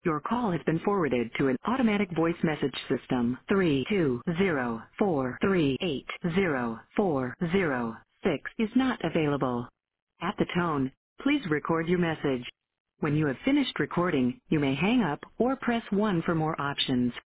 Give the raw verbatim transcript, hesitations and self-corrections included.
Your call has been forwarded to an automatic voice message system. three two zero four three eight zero four zero six is not available. At the tone, please record your message. When you have finished recording, you may hang up or press one for more options.